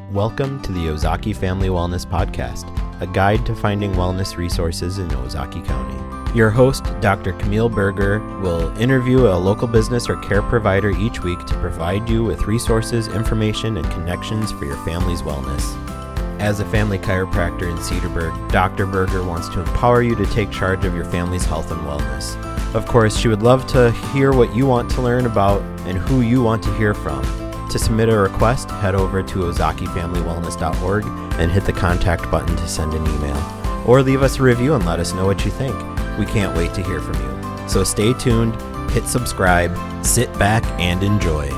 Welcome to the Ozaki Family Wellness Podcast, a guide to finding wellness resources in Ozaki County. Your host, Dr. Camille Berger, will interview a local business or care provider each week to provide you with resources, information, and connections for your family's wellness. As a family chiropractor in Cedarburg, Dr. Berger wants to empower you to take charge of your family's health and wellness. Of course, she would love to hear what you want to learn about and who you want to hear from. To submit a request, head over to ozakifamilywellness.org and hit the contact button to send an email. Or leave us a review and let us know what you think. We can't wait to hear from you. So stay tuned, hit subscribe, sit back, and enjoy.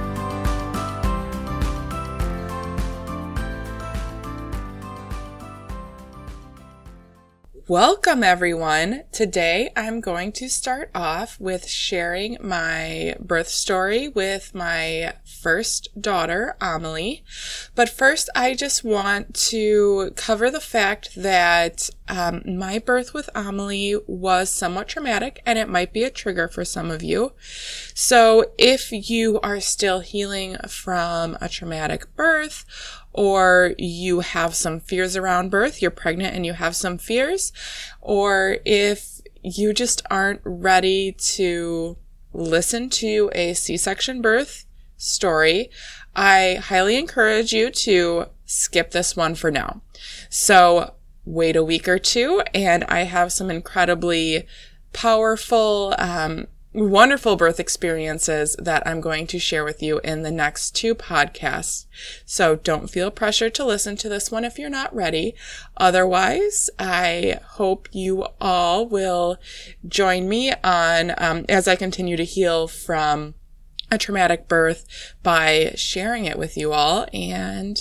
Welcome, everyone. Today I'm going to start off with sharing my birth story with my first daughter, Amelie. But first, I just want to cover the fact that my birth with Amelie was somewhat traumatic, and it might be a trigger for some of you. So if you are still healing from a traumatic birth, or you have some fears around birth, you're pregnant and you have some fears, or if you just aren't ready to listen to a C-section birth story, I highly encourage you to skip this one for now. So wait a week or two, and I have some incredibly powerful, wonderful birth experiences that I'm going to share with you in the next two podcasts. So don't feel pressured to listen to this one if you're not ready. Otherwise, I hope you all will join me on, as I continue to heal from a traumatic birth by sharing it with you all. And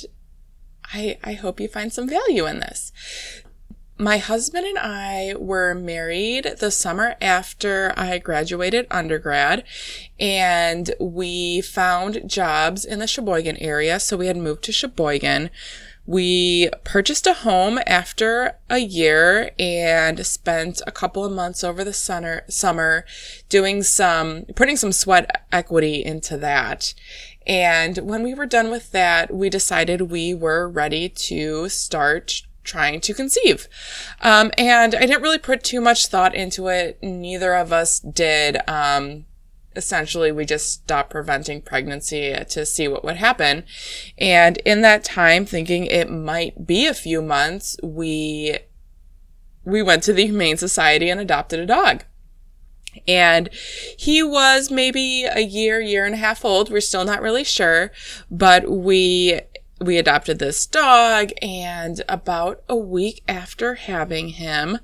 I hope you find some value in this. My husband and I were married the summer after I graduated undergrad, and we found jobs in the Sheboygan area, so we had moved to Sheboygan. We purchased a home after a year and spent a couple of months over the summer putting some sweat equity into that. And when we were done with that, we decided we were ready to start trying to conceive. And I didn't really put too much thought into it. Neither of us did. Essentially, we just stopped preventing pregnancy to see what would happen. And in that time, thinking it might be a few months, we went to the Humane Society and adopted a dog. And he was maybe a year and a half old. We're still not really sure, but we adopted this dog, and about a week after having him,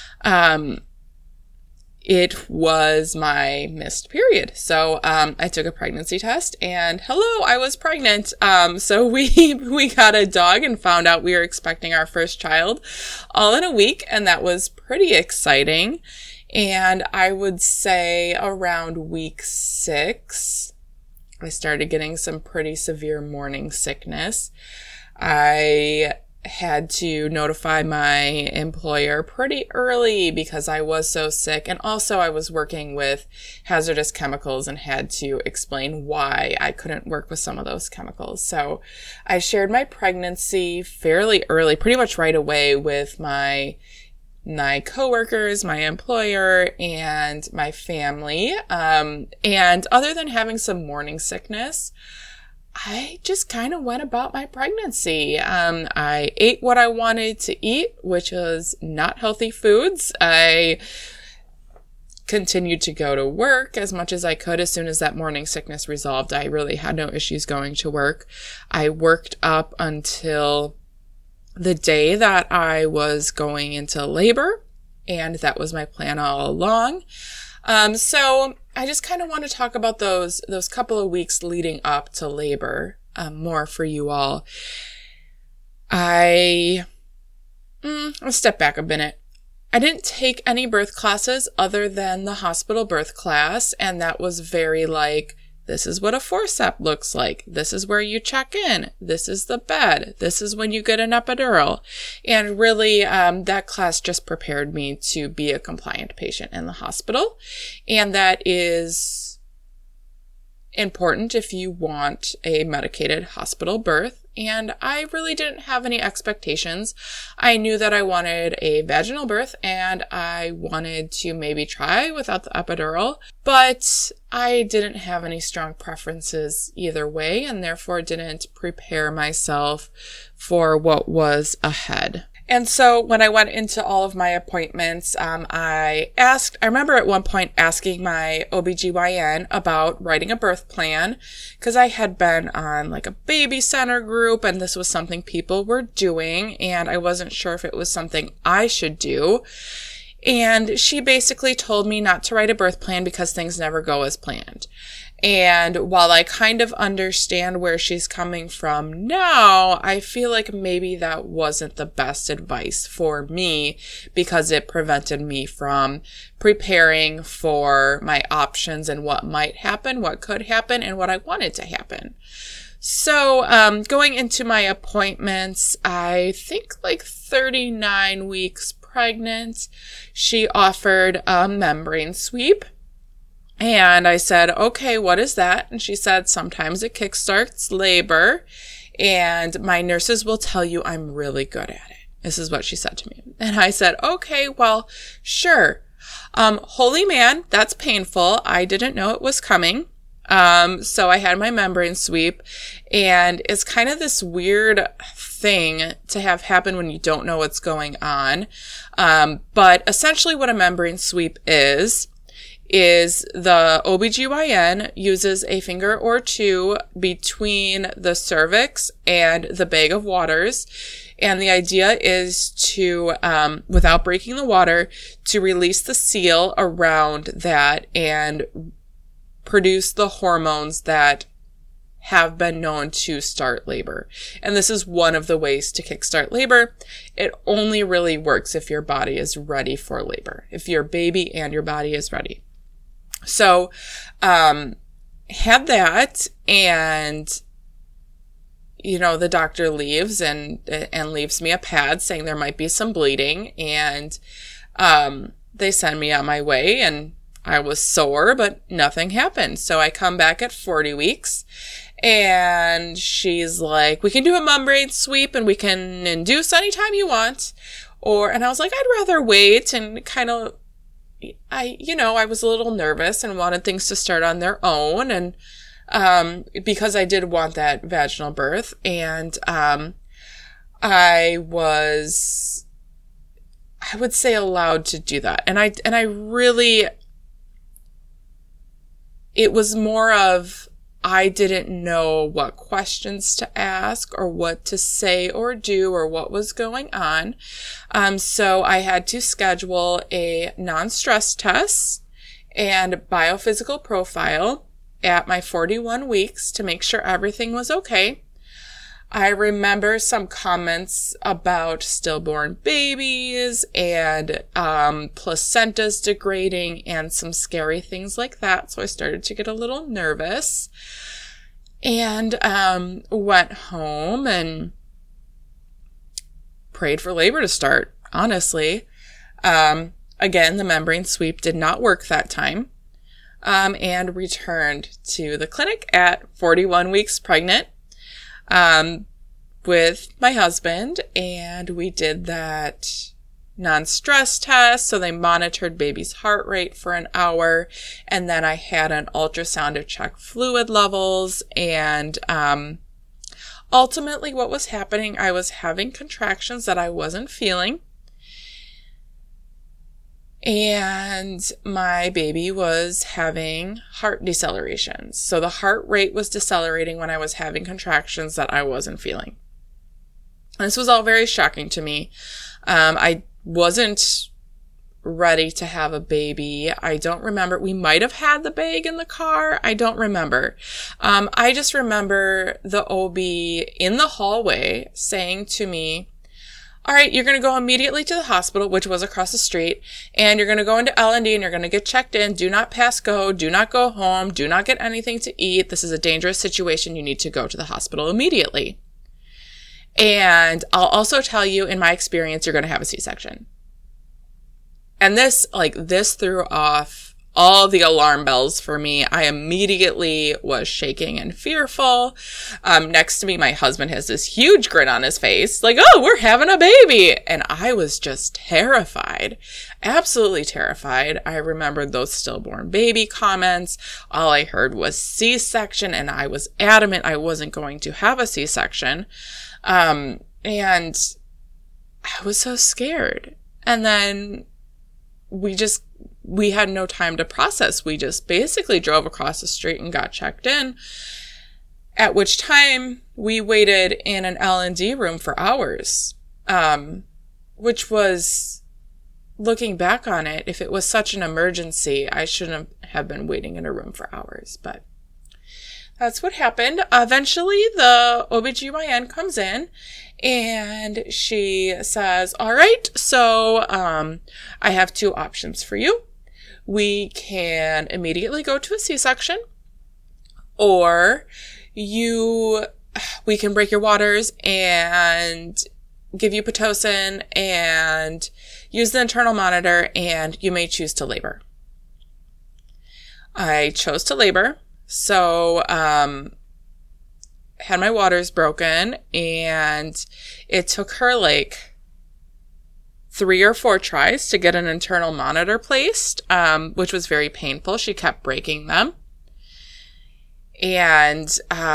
it was my missed period. So, I took a pregnancy test, and hello, I was pregnant. So we got a dog and found out we were expecting our first child all in a week, and that was pretty exciting. And I would say around week 6, I started getting some pretty severe morning sickness. I had to notify my employer pretty early because I was so sick. And also I was working with hazardous chemicals and had to explain why I couldn't work with some of those chemicals. So I shared my pregnancy fairly early, pretty much right away, with my coworkers, my employer, and my family. And other than having some morning sickness, I just kind of went about my pregnancy. I ate what I wanted to eat, which was not healthy foods. I continued to go to work as much as I could. As soon as that morning sickness resolved, I really had no issues going to work. I worked up until the day that I was going into labor, and that was my plan all along. So I just kind of want to talk about those couple of weeks leading up to labor, more for you all. I'll step back a minute. I didn't take any birth classes other than the hospital birth class, and that was very like, this is what a forceps looks like. This is where you check in. This is the bed. This is when you get an epidural. And really, that class just prepared me to be a compliant patient in the hospital. And that is important if you want a medicated hospital birth. and I really didn't have any expectations. I knew that I wanted a vaginal birth, and I wanted to maybe try without the epidural, but I didn't have any strong preferences either way, and therefore didn't prepare myself for what was ahead. And so when I went into all of my appointments, I remember at one point asking my OBGYN about writing a birth plan, because I had been on like a baby center group and this was something people were doing, and I wasn't sure if it was something I should do. And she basically told me not to write a birth plan because things never go as planned. And while I kind of understand where she's coming from now, I feel like maybe that wasn't the best advice for me, because it prevented me from preparing for my options and what might happen, what could happen, and what I wanted to happen. So going into my appointments, I think like 39 weeks pregnant, she offered a membrane sweep. And I said, okay, what is that? And she said, sometimes it kickstarts labor, and my nurses will tell you I'm really good at it. This is what she said to me. And I said, okay, well, sure. Holy man, that's painful. I didn't know it was coming. So I had my membrane sweep, and it's kind of this weird thing to have happen when you don't know what's going on. But essentially what a membrane sweep is the OBGYN uses a finger or two between the cervix and the bag of waters. And the idea is to, without breaking the water, to release the seal around that and produce the hormones that have been known to start labor. And this is one of the ways to kickstart labor. It only really works if your body is ready for labor, if your baby and your body is ready. So, had that, and, the doctor leaves and leaves me a pad saying there might be some bleeding, and, they send me on my way, and I was sore, but nothing happened. So I come back at 40 weeks, and she's like, we can do a membrane sweep and we can induce anytime you want. And I was like, I'd rather wait, and kind of, I was a little nervous and wanted things to start on their own. And, because I did want that vaginal birth, and, I would say allowed to do that. And I really, it was more of, I didn't know what questions to ask or what to say or do or what was going on. So I had to schedule a non-stress test and biophysical profile at my 41 weeks to make sure everything was okay. I remember some comments about stillborn babies and placentas degrading and some scary things like that. So I started to get a little nervous, and went home and prayed for labor to start, honestly. Again, the membrane sweep did not work that time, and returned to the clinic at 41 weeks pregnant. With my husband, and we did that non-stress test. So they monitored baby's heart rate for an hour, and then I had an ultrasound to check fluid levels. And ultimately what was happening, I was having contractions that I wasn't feeling, and my baby was having heart decelerations. So the heart rate was decelerating when I was having contractions that I wasn't feeling. And this was all very shocking to me. I wasn't ready to have a baby. I don't remember. We might have had the bag in the car. I don't remember. I just remember the OB in the hallway saying to me, all right, you're going to go immediately to the hospital, which was across the street, and you're going to go into L&D and you're going to get checked in. Do not pass go. Do not go home. Do not get anything to eat. This is a dangerous situation. You need to go to the hospital immediately. And I'll also tell you, in my experience, you're going to have a C-section. And this threw off all the alarm bells for me. I immediately was shaking and fearful. Next to me, my husband has this huge grin on his face, like, oh, we're having a baby. And I was just terrified, absolutely terrified. I remembered those stillborn baby comments. All I heard was C-section, and I was adamant I wasn't going to have a C-section. And I was so scared. And then we had no time to process. We just basically drove across the street and got checked in, at which time we waited in an L&D room for hours, which was, looking back on it, if it was such an emergency, I shouldn't have been waiting in a room for hours, but that's what happened. Eventually, the OBGYN comes in and she says, all right, so I have two options for you. We can immediately go to a C-section, or we can break your waters and give you Pitocin and use the internal monitor, and you may choose to labor. I chose to labor, so had my waters broken, and it took her like 3 or 4 tries to get an internal monitor placed, which was very painful. She kept breaking them. And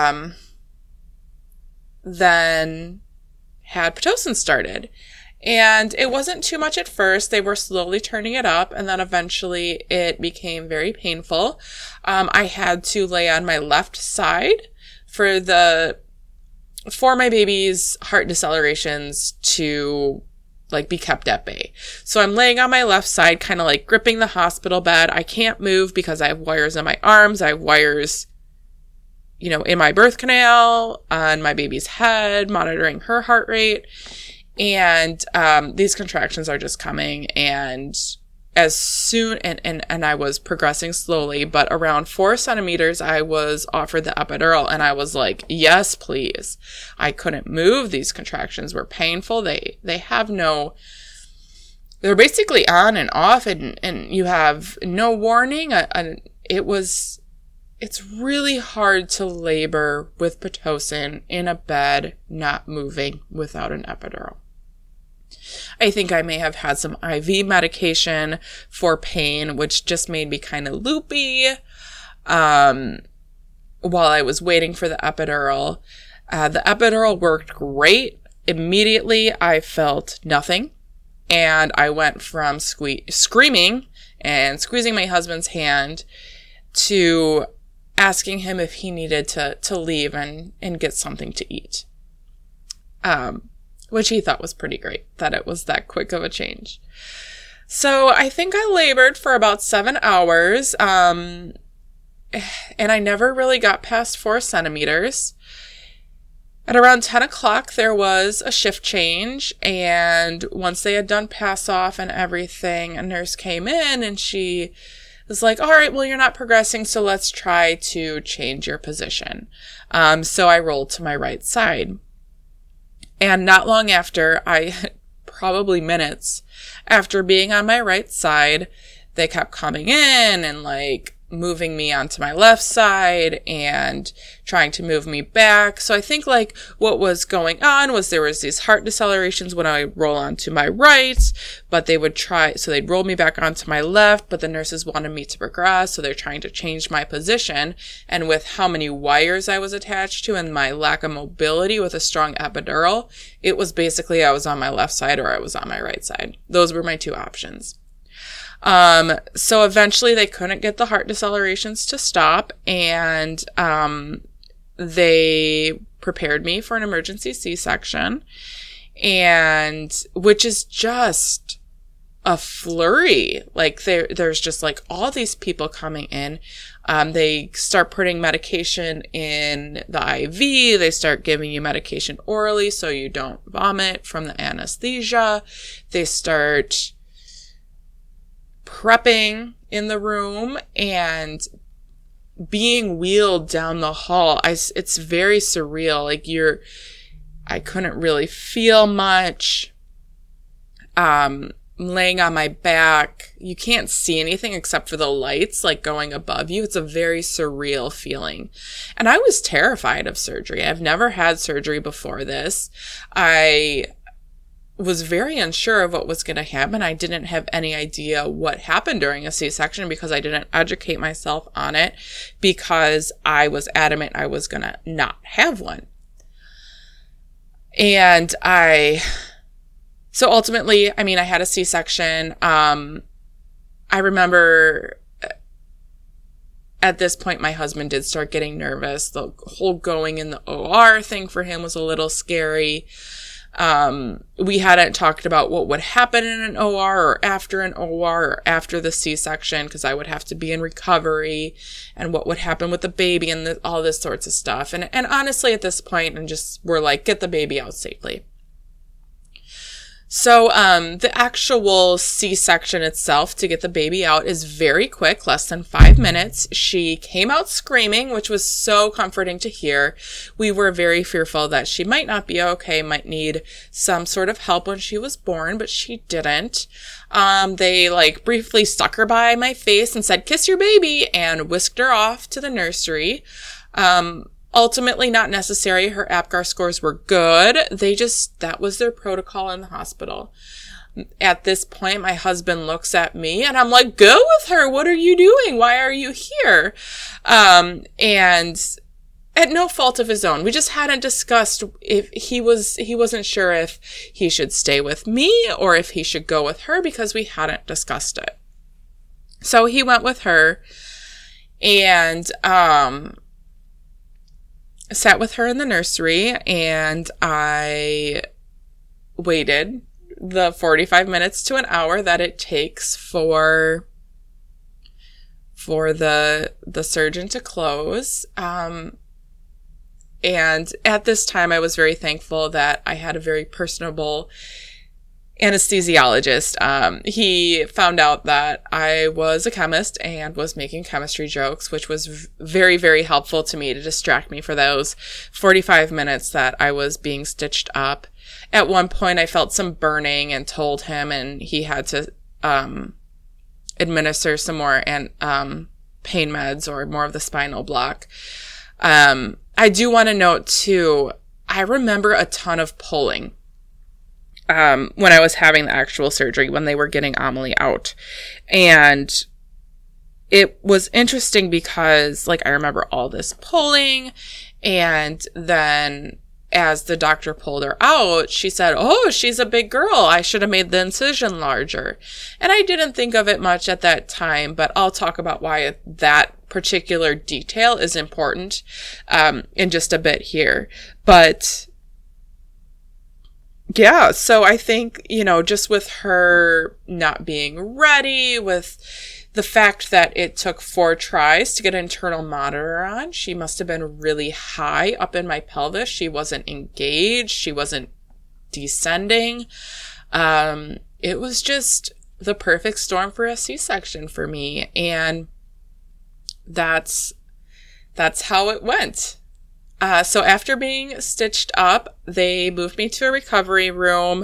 then had Pitocin started. And it wasn't too much at first. They were slowly turning it up, and then eventually it became very painful. I had to lay on my left side for my baby's heart decelerations to be kept at bay. So I'm laying on my left side, kind of like gripping the hospital bed. I can't move because I have wires in my arms. I have wires, in my birth canal, on my baby's head, monitoring her heart rate. And these contractions are just coming. And as soon, and I was progressing slowly, but around 4 centimeters, I was offered the epidural, and I was like, yes, please. I couldn't move. These contractions were painful. They're basically on and off, and you have no warning. It's really hard to labor with Pitocin in a bed, not moving, without an epidural. I think I may have had some IV medication for pain, which just made me kind of loopy while I was waiting for the epidural. The epidural worked great. Immediately, I felt nothing, and I went from screaming and squeezing my husband's hand to asking him if he needed to leave and get something to eat. Which he thought was pretty great, that it was that quick of a change. So I think I labored for about 7 hours, and I never really got past 4 centimeters. At around 10 o'clock, there was a shift change, and once they had done pass off and everything, a nurse came in, and she was like, all right, well, you're not progressing, so let's try to change your position. So I rolled to my right side. And not long after, probably minutes after being on my right side, they kept coming in and moving me onto my left side and trying to move me back. So I think what was going on was there was these heart decelerations when I roll onto my right, but they'd roll me back onto my left, but the nurses wanted me to progress. So they're trying to change my position. And with how many wires I was attached to and my lack of mobility with a strong epidural, it was basically I was on my left side or I was on my right side. Those were my two options. So eventually they couldn't get the heart decelerations to stop, and they prepared me for an emergency C-section, and which is just a flurry. There's just all these people coming in. They start putting medication in the IV. They start giving you medication orally so you don't vomit from the anesthesia. They start prepping in the room and being wheeled down the hall. It's very surreal. I couldn't really feel much. laying on my back. You can't see anything except for the lights like going above you. It's a very surreal feeling. And I was terrified of surgery. I've never had surgery before this. I was very unsure of what was going to happen. I didn't have any idea what happened during a C-section because I didn't educate myself on it, because I was adamant I was going to not have one. And so ultimately, I mean, I had a C-section. I remember at this point, my husband did start getting nervous. The whole going in the OR thing for him was a little scary. We hadn't talked about what would happen in an OR or after an OR or after the C-section, because I would have to be in recovery, and what would happen with the baby and all this sorts of stuff. And honestly, at this point, we're like, get the baby out safely. So, the actual C-section itself to get the baby out is very quick, less than 5 minutes. She came out screaming, which was so comforting to hear. We were very fearful that she might not be okay, might need some sort of help when she was born, but she didn't. They briefly stuck her by my face and said, "Kiss your baby," and whisked her off to the nursery. Ultimately not necessary. Her APGAR scores were good. That was their protocol in the hospital. At this point, my husband looks at me and I'm like, "Go with her. What are you doing? Why are you here?" And at no fault of his own. We just hadn't discussed if he wasn't sure if he should stay with me or if he should go with her, because we hadn't discussed it. So he went with her and, sat with her in the nursery, and I waited the 45 minutes to an hour that it takes for the surgeon to close. And at this time, I was very thankful that I had a very personable anesthesiologist. He found out that I was a chemist and was making chemistry jokes, which was very, very helpful to me to distract me for those 45 minutes that I was being stitched up. At one point, I felt some burning and told him, and he had to administer some more pain meds or more of the spinal block. I do want to note too, I remember a ton of pulling when I was having the actual surgery, when they were getting Amelie out. And it was interesting because, I remember all this pulling, and then as the doctor pulled her out, she said, "Oh, she's a big girl. I should have made the incision larger." And I didn't think of it much at that time, but I'll talk about why that particular detail is important in just a bit here. But yeah, so I think, just with her not being ready, with the fact that it took 4 tries to get an internal monitor on, she must have been really high up in my pelvis. She wasn't engaged. She wasn't descending. It was just the perfect storm for a C-section for me. And that's how it went. So after being stitched up, they moved me to a recovery room,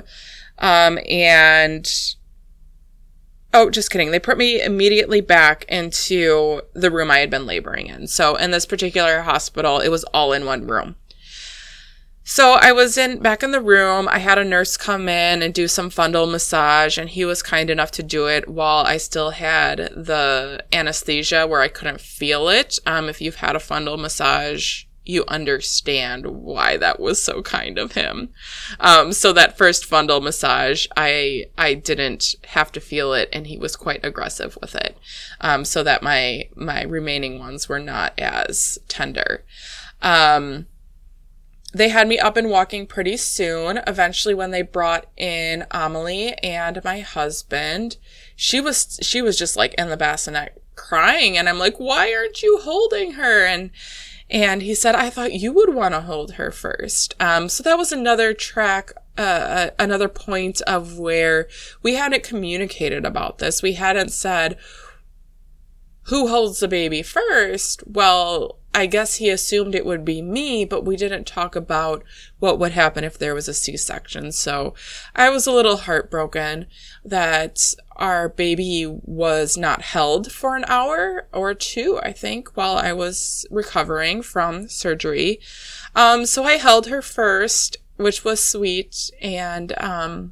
just kidding. They put me immediately back into the room I had been laboring in. So in this particular hospital, it was all in one room. So I was back in the room. I had a nurse come in and do some fundal massage, and he was kind enough to do it while I still had the anesthesia where I couldn't feel it. If you've had a fundal massage, you understand why that was so kind of him. So that first fundal massage, I didn't have to feel it, and he was quite aggressive with it. So that my remaining ones were not as tender. They had me up and walking pretty soon. Eventually, when they brought in Amelie and my husband, she was just in the bassinet crying, and I'm like, "Why aren't you holding her?" And he said, "I thought you would want to hold her first." So that was another another point of where we hadn't communicated about this. We hadn't said, who holds the baby first? Well, I guess he assumed it would be me, but we didn't talk about what would happen if there was a C-section. So I was a little heartbroken that our baby was not held for an hour or two, I think, while I was recovering from surgery. So I held her first, which was sweet, and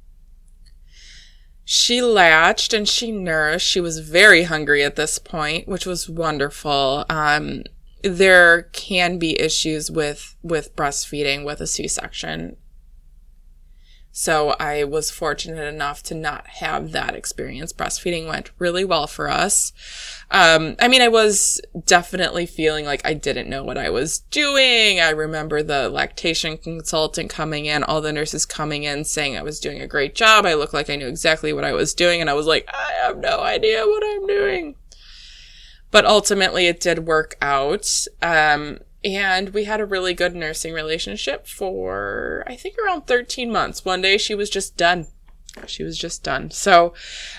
she latched and she nursed. She was very hungry at this point, which was wonderful. There can be issues with breastfeeding with a C-section. So I was fortunate enough to not have that experience. Breastfeeding went really well for us. I was definitely feeling like I didn't know what I was doing. I remember the lactation consultant coming in, all the nurses coming in saying I was doing a great job. I looked like I knew exactly what I was doing. And I was like, I have no idea what I'm doing. But ultimately it did work out. And we had a really good nursing relationship for, I think, around 13 months. One day she was just done. So,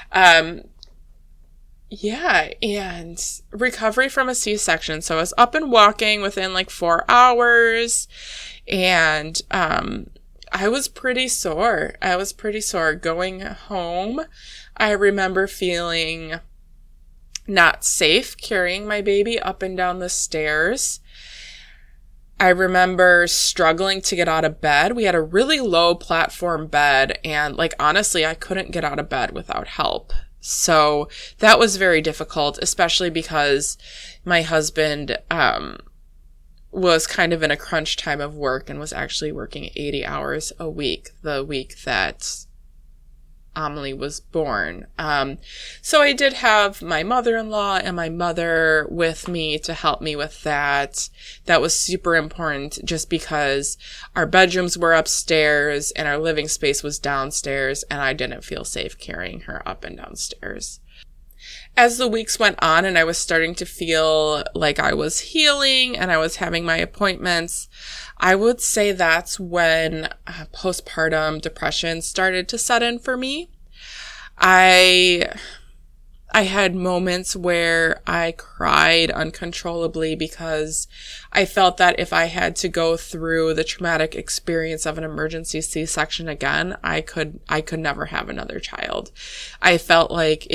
yeah, and recovery from a C-section. So I was up and walking within like 4 hours, and I was pretty sore. Going home. I remember feeling not safe carrying my baby up and down the stairs. I remember struggling to get out of bed. We had a really low platform bed, and honestly, I couldn't get out of bed without help. So that was very difficult, especially because my husband was kind of in a crunch time of work and was actually working 80 hours a week, the week that Amelie was born. So I did have my mother-in-law and my mother with me to help me with that. That was super important just because our bedrooms were upstairs and our living space was downstairs, and I didn't feel safe carrying her up and downstairs. As the weeks went on and I was starting to feel like I was healing and I was having my appointments, I would say that's when postpartum depression started to set in for me. I had moments where I cried uncontrollably because I felt that if I had to go through the traumatic experience of an emergency C-section again, I could never have another child. I felt like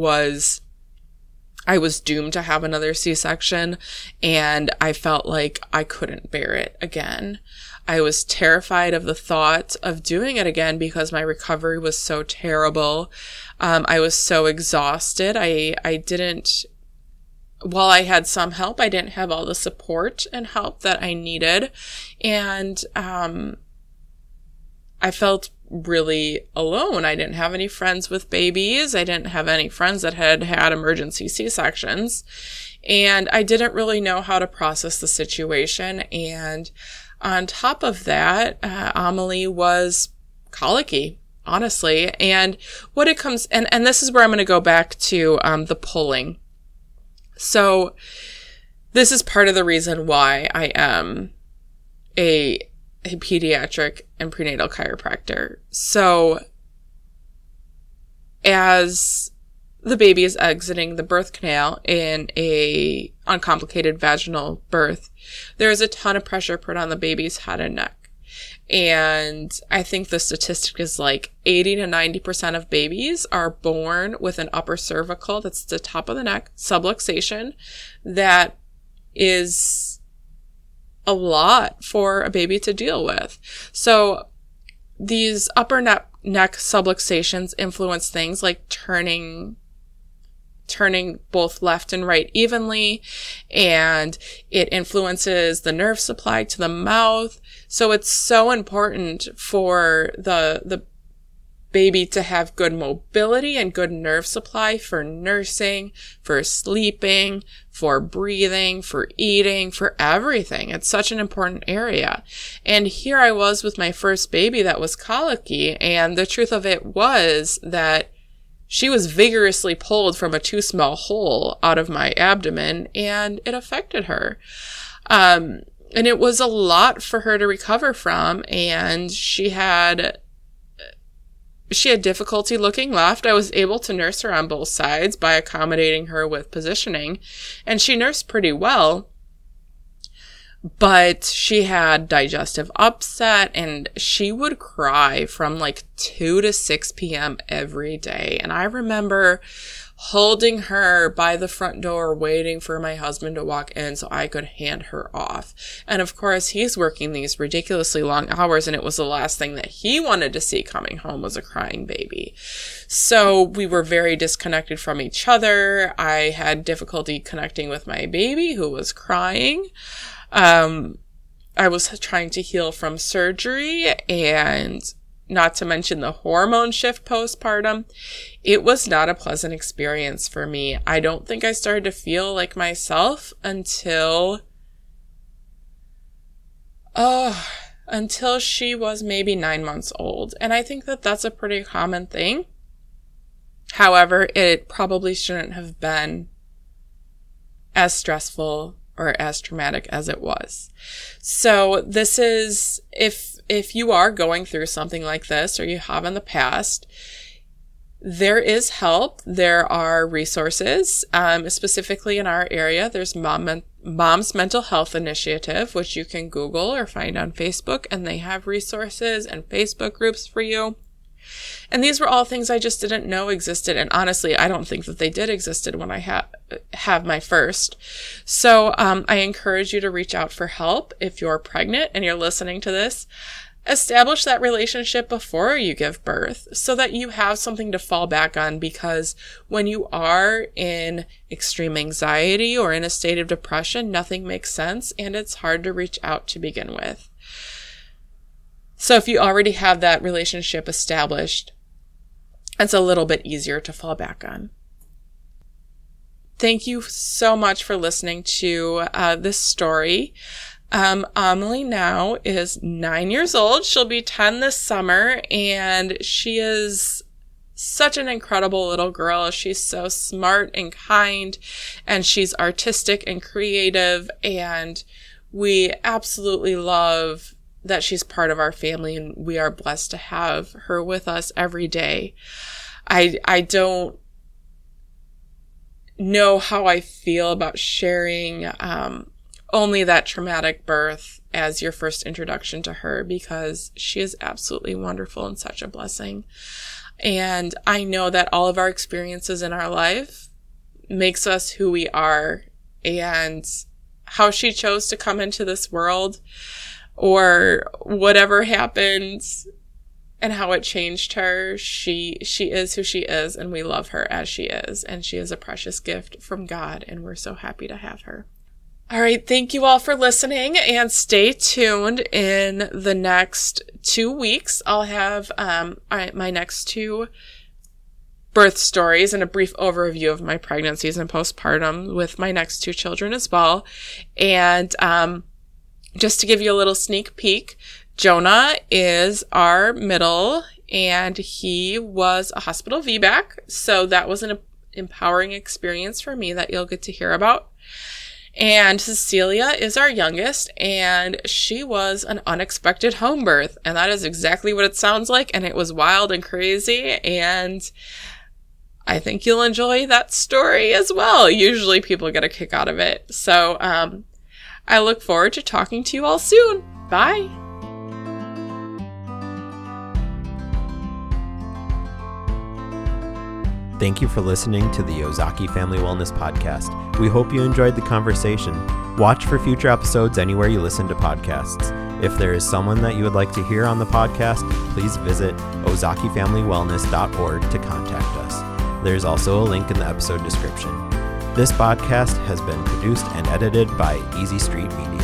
I was doomed to have another C-section, and I felt like I couldn't bear it again. I was terrified of the thought of doing it again because my recovery was so terrible. I was so exhausted. While I had some help, I didn't have all the support and help that I needed. And I felt really alone. I didn't have any friends with babies. I didn't have any friends that had had emergency C-sections. And I didn't really know how to process the situation. And on top of that, Amelie was colicky, honestly. And what it comes, and this is where I'm going to go back to the pulling. So this is part of the reason why I am a pediatric and prenatal chiropractor. So as the baby is exiting the birth canal in a uncomplicated vaginal birth, there is a ton of pressure put on the baby's head and neck. And I think the statistic is 80 to 90% of babies are born with an upper cervical, that's the top of the neck, subluxation, that is a lot for a baby to deal with. So these upper neck subluxations influence things like turning both left and right evenly, and it influences the nerve supply to the mouth. So it's so important for the baby to have good mobility and good nerve supply for nursing, for sleeping, for breathing, for eating, for everything. It's such an important area. And here I was with my first baby that was colicky, and the truth of it was that she was vigorously pulled from a too small hole out of my abdomen, and it affected her. And it was a lot for her to recover from, and she had difficulty looking left. I was able to nurse her on both sides by accommodating her with positioning, and she nursed pretty well. But she had digestive upset, and she would cry from like 2 to 6 p.m. every day. And I remember holding her by the front door, waiting for my husband to walk in so I could hand her off. And of course, he's working these ridiculously long hours, and it was the last thing that he wanted to see coming home was a crying baby. So we were very disconnected from each other. I had difficulty connecting with my baby who was crying. I was trying to heal from surgery, and not to mention the hormone shift postpartum. It was not a pleasant experience for me. I don't think I started to feel like myself until she was maybe 9 months old. And I think that that's a pretty common thing. However, it probably shouldn't have been as stressful or as traumatic as it was. So this is, if you are going through something like this, or you have in the past, there is help. There are resources, specifically in our area. There's Mom's Mental Health Initiative, which you can Google or find on Facebook, and they have resources and Facebook groups for you. And these were all things I just didn't know existed. And honestly, I don't think that they did existed when I have my first. So I encourage you to reach out for help if you're pregnant and you're listening to this. Establish that relationship before you give birth so that you have something to fall back on, because when you are in extreme anxiety or in a state of depression, nothing makes sense and it's hard to reach out to begin with. So if you already have that relationship established, it's a little bit easier to fall back on. Thank you so much for listening to this story. Amelie now is 9 years old. She'll be 10 this summer, and she is such an incredible little girl. She's so smart and kind, and she's artistic and creative, and we absolutely love that she's part of our family, and we are blessed to have her with us every day. I don't know how I feel about sharing only that traumatic birth as your first introduction to her, because she is absolutely wonderful and such a blessing. And I know that all of our experiences in our life makes us who we are, and how she chose to come into this world, or whatever happened and how it changed her, she is who she is, and we love her as she is, and she is a precious gift from God, and we're so happy to have her. All right, thank you all for listening, and stay tuned. In the next 2 weeks, I'll have my next 2 birth stories and a brief overview of my pregnancies and postpartum with my next 2 children as well. And just to give you a little sneak peek, Jonah is our middle, and he was a hospital VBAC. So that was an empowering experience for me that you'll get to hear about. And Cecilia is our youngest, and she was an unexpected home birth. And that is exactly what it sounds like. And it was wild and crazy. And I think you'll enjoy that story as well. Usually people get a kick out of it. So, I look forward to talking to you all soon. Bye. Thank you for listening to the Ozaki Family Wellness Podcast. We hope you enjoyed the conversation. Watch for future episodes anywhere you listen to podcasts. If there is someone that you would like to hear on the podcast, please visit ozakifamilywellness.org to contact us. There's also a link in the episode description. This podcast has been produced and edited by Easy Street Media.